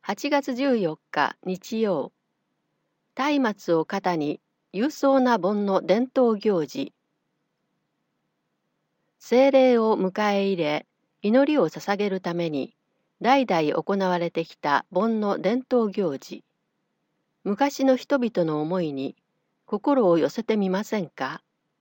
8月14日日曜、松明を肩に勇壮な盆の伝統行事。聖霊を迎え入れ、祈りを捧げるために代々行われてきた盆の伝統行事。昔の人々の思いに心を寄せてみませんか。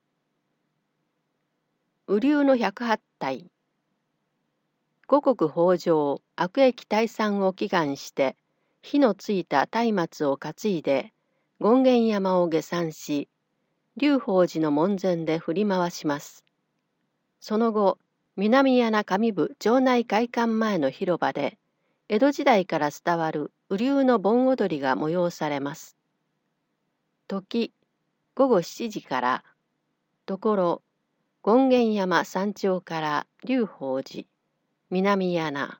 雨竜の108体。五穀豊穣、悪疫退散を祈願して、火のついた松明を担いで、権現山を下山し、龍宝寺の門前で振り回します。その後、南柳上部町内会館前の広場で、江戸時代から伝わる雨竜の盆踊りが催されます。時、午後7時から、ところ、権現山山頂から龍宝寺、南柳。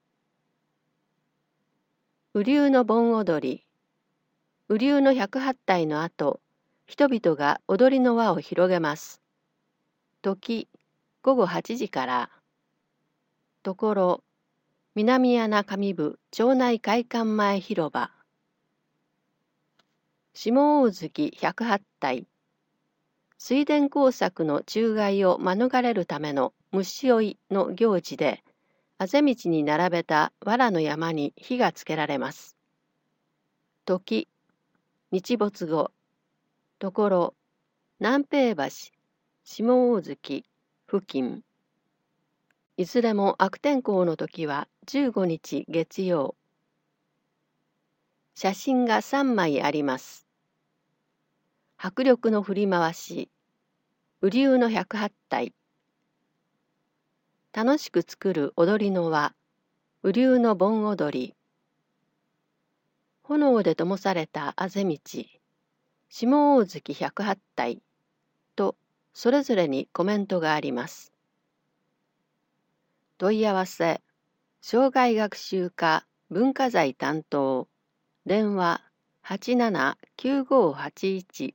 雨竜の盆踊り。雨竜の108体の後、人々が踊りの輪を広げます。時、午後8時から。ところ、南柳上部町内会館前広場。下大月108体。水田工作の虫害を免れるための虫追いの行事で、あぜ道に並べた藁の山に火がつけられます。時、日没後。ところ、南平橋、下大月付近。いずれも悪天候の時は15日月曜。写真が3枚あります。迫力の振り回し、雨竜の108体。楽しく作る踊りの輪、雨竜の盆踊り。炎で灯されたあぜ道、下大月108体とそれぞれにコメントがあります。問い合わせ、生涯学習課文化財担当、電話879581。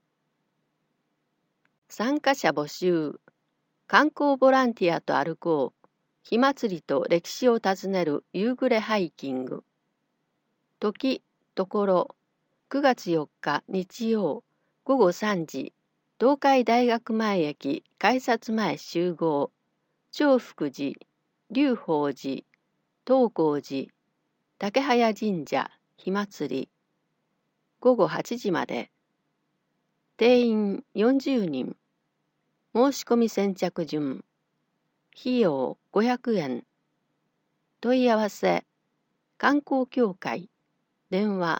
参加者募集。観光ボランティアと歩こう。火祭りと歴史を訪ねる夕暮れハイキング。時、ところ、9月4日日曜、午後3時、東海大学前駅改札前集合。長福寺、龍宝寺、東光寺、竹早神社、火祭り。午後8時まで。定員40人。申し込み先着順。費用500円。問い合わせ、観光協会。電話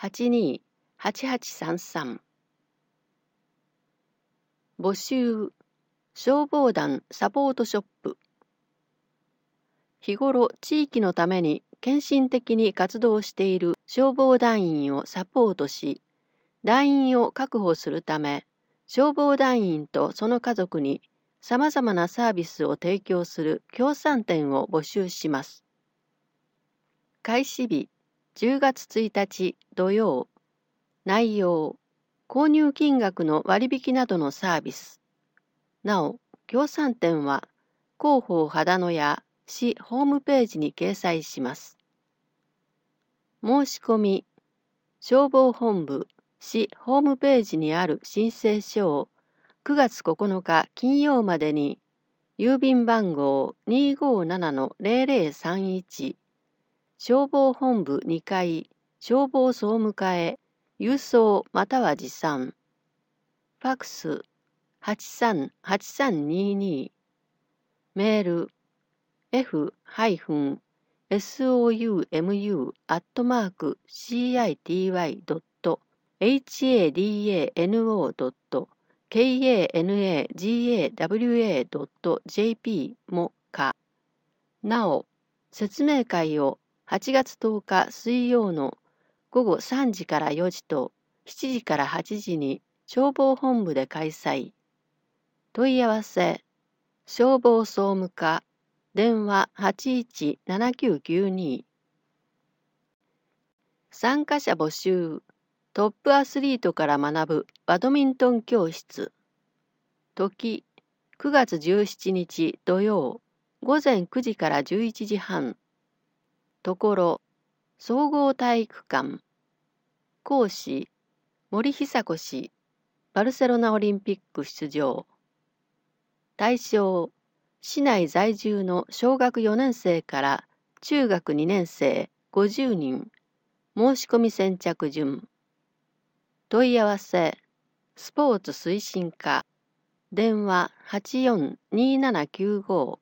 828833。募集、消防団サポートショップ。日頃地域のために献身的に活動している消防団員をサポートし、団員を確保するため、消防団員とその家族にさまざまなサービスを提供する協賛店を募集します。開始日10月1日土曜。内容、購入金額の割引などのサービス。なお、協賛店は広報秦野や市ホームページに掲載します。申し込み、消防本部市ホームページにある申請書を9月9日金曜までに、郵便番号257-0031、消防本部2階消防総務課へ郵送または持参。ファクス838322。メール f-city.city.city.kanagawa.jp もか。なお、説明会を8月10日水曜の午後3時から4時と7時から8時に消防本部で開催。問い合わせ、消防総務課、電話817992。参加者募集、トップアスリートから学ぶバドミントン教室。時、9月17日土曜、午前9時から11時半。ところ、 総合体育館。講師、森久子氏、バルセロナオリンピック出場。対象、市内在住の小学4年生から中学2年生50人。申し込み先着順。問い合わせ、スポーツ推進課。電話842795。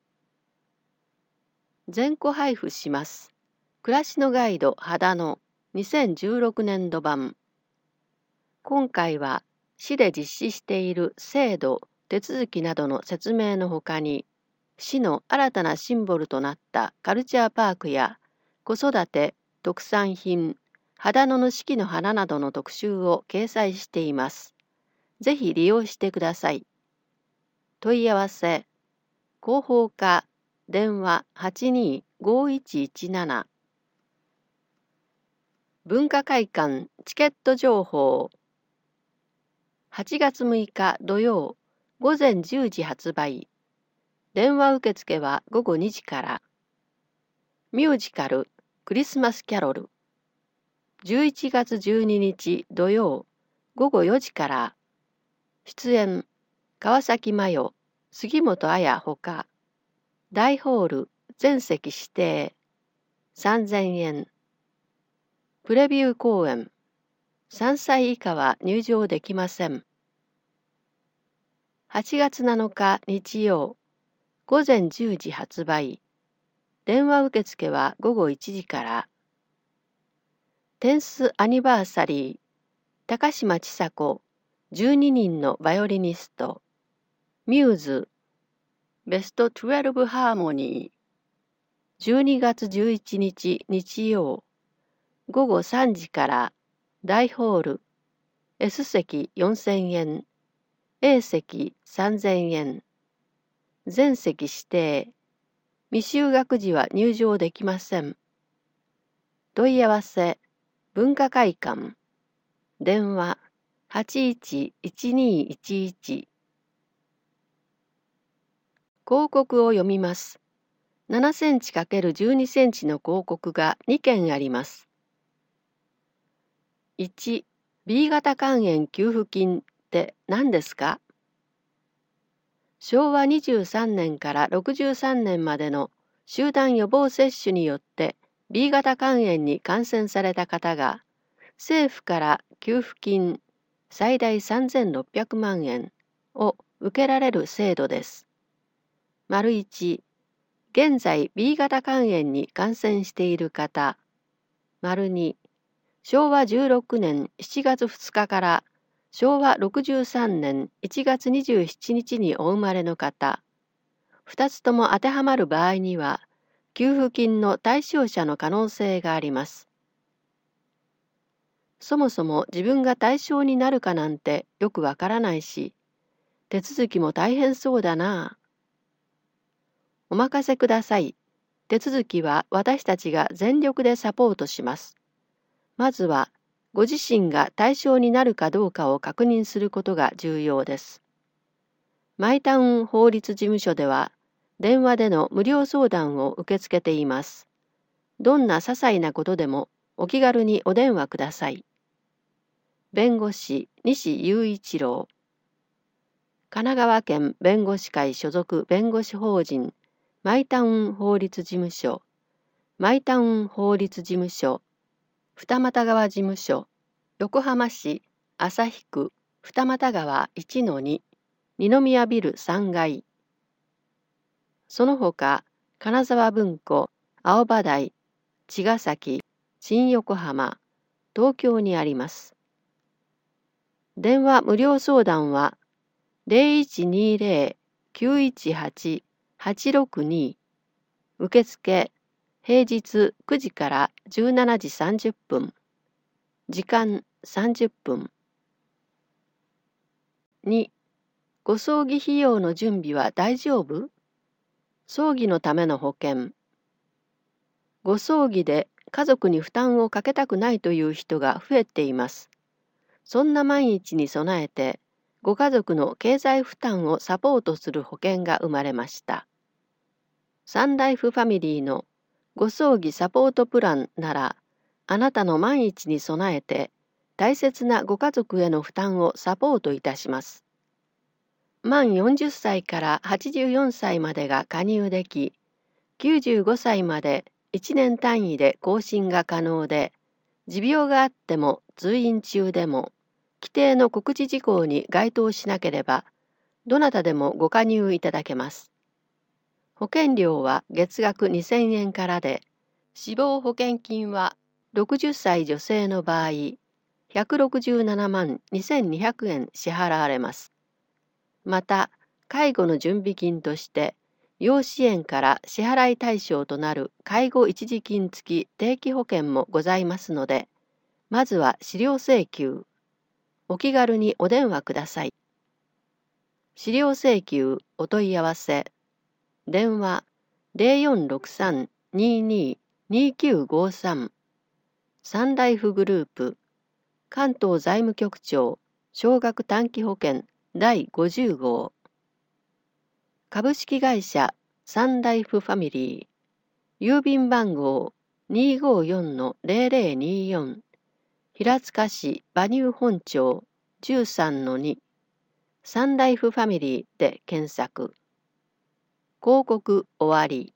全個配布します。暮らしのガイド秦野2016年度版。今回は市で実施している制度、手続きなどの説明のほかに、市の新たなシンボルとなったカルチャーパークや子育て、特産品、秦野の四季の花などの特集を掲載しています。ぜひ利用してください。問い合わせ、広報課、電話825117。文化会館チケット情報。8月6日土曜午前10時発売。電話受付は午後2時から。ミュージカルクリスマスキャロル。11月12日土曜午後4時から。出演川崎麻世、杉本彩ほか。大ホール全席指定。3000円。プレビュー公演。3歳以下は入場できません。8月7日日曜、午前10時発売。電話受付は午後1時から。テンスアニバーサリー、高島千佐子、12人のバイオリニスト。ミューズ、ベスト12ハーモニー。12月11日日曜、午後3時から。大ホール、S 席4000円、A 席3000円。全席指定。未就学時は入場できません。問い合わせ、文化会館。電話811211。広告を読みます。7センチ ×12 センチの広告が2件あります。1、B 型肝炎給付金って何ですか？昭和23年から63年までの集団予防接種によって B 型肝炎に感染された方が政府から給付金最大3600万円を受けられる制度です。丸1、現在 B 型肝炎に感染している方。丸2、昭和16年7月2日から昭和63年1月27日にお生まれの方。2つとも当てはまる場合には、給付金の対象者の可能性があります。そもそも自分が対象になるかなんてよくわからないし、手続きも大変そうだな。お任せください。手続きは私たちが全力でサポートします。まずは、ご自身が対象になるかどうかを確認することが重要です。マイタウン法律事務所では、電話での無料相談を受け付けています。どんな些細なことでもお気軽にお電話ください。弁護士西雄一郎。神奈川県弁護士会所属弁護士法人マイタウン法律事務所、マイタウン法律事務所、二俣川事務所、横浜市旭区二俣川 1-2、二宮ビル3階。その他、金沢文庫、青葉台、茅ヶ崎、新横浜、東京にあります。電話無料相談は0120-918-862。受付平日9時から17時30分。時間30分。2、ご葬儀費用の準備は大丈夫？葬儀のための保険。ご葬儀で家族に負担をかけたくないという人が増えています。そんな万一に備えて、ご家族の経済負担をサポートする保険が生まれました。サンライフファミリーのご葬儀サポートプランなら、あなたの万一に備えて、大切なご家族への負担をサポートいたします。満40歳から84歳までが加入でき、95歳まで1年単位で更新が可能で、持病があっても通院中でも、規定の告知事項に該当しなければ、どなたでもご加入いただけます。保険料は月額2000円からで、死亡保険金は60歳女性の場合、167万2200円支払われます。また、介護の準備金として、要支援から支払い対象となる介護一時金付き定期保険もございますので、まずは資料請求。お気軽にお電話ください。資料請求お問い合わせ。電話0463-22-2953。サンライフグループ関東財務局長少額短期保険第50号。株式会社サンライフファミリー。郵便番号254-0024。平塚市馬入本町 13-2。サンライフファミリーで検索。広告終わり。